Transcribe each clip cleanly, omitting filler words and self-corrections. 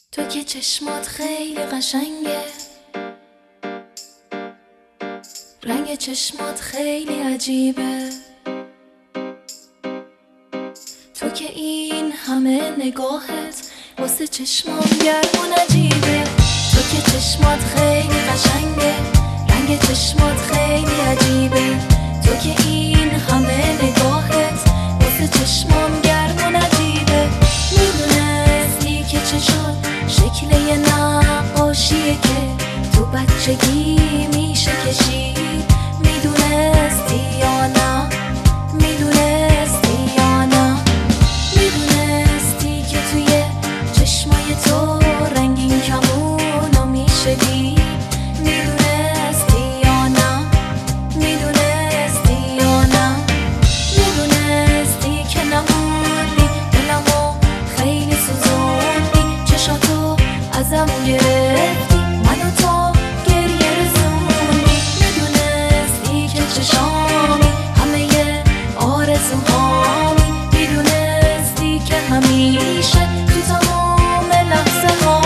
تو که چشمات خیلی قشنگه، رنگ چشمات خیلی عجیبه. تو که این همه نگاهت واسه چشمام گرم و نجیبه. تو که چشمات خیلی قشنگه، رنگ چشمات خیلی عجیبه. تو که این همه نگاهت واسه چشمام گرم و نجیبه. میدونستی که چشات شکل یه نقاشیه که تو بچگی میشه کشید؟ میدونستی یا نه؟ میدونستی یا نه؟ میدونستی که توی چشمای تو رنگین کمونو میشه دید؟ میدونستی یا نه؟ میدونستی یا نه؟ میدونستی که نموندی دلمو خیلی سوزوندی، چشاتو ازم گرفتی، منو تا گریه رسوندی. میدونستی که چشامی همه آرزوهامی، میدونستی که همیشه تو تمام لحظه ها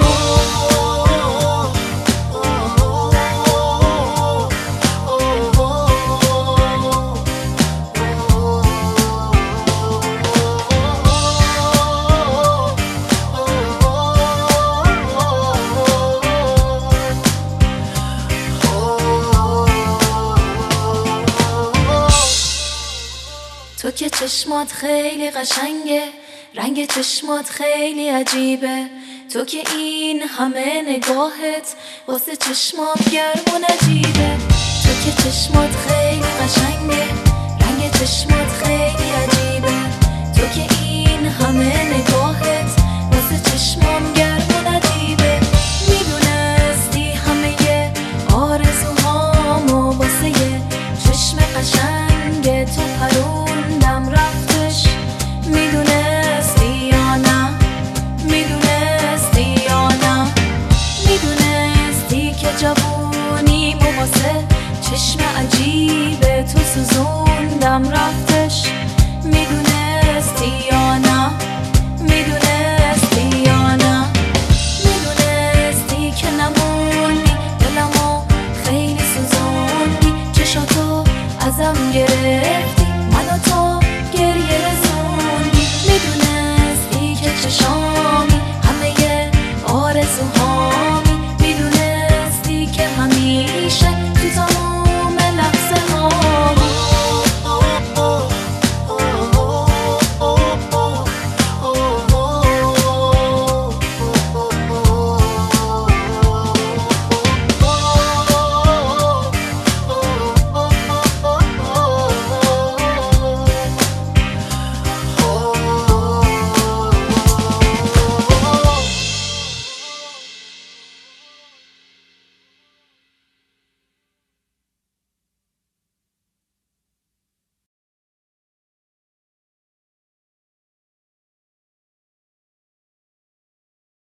تو که چشمات خیلی قشنگه، رنگ چشمات خیلی عجیبه. تو که این همه نگاهت واسه چشمام گرم و نجیبه. تو که چشمات خیلی قشنگه، رنگ چشمات خیلی عجیبه. تو که این همه نگاهت واسه چشمام گرم و نجیبه. میدونستی همه آرزوهامو واسه یه چشم قشنگ تو پروندم رفتش؟ میدونستی یا نه؟ میدونستی یا نه؟ میدونستی که جوونیمو واسه چشم عجیب تو سوزوندم رفتش؟ میدونستی یا نه؟ میدونستی یا نه؟ میدونستی که نموندی دلمو خیلی سوزوندی، چشاتو ازم گرفتی، منو تا گریه رسوندی. میدونستی که چشام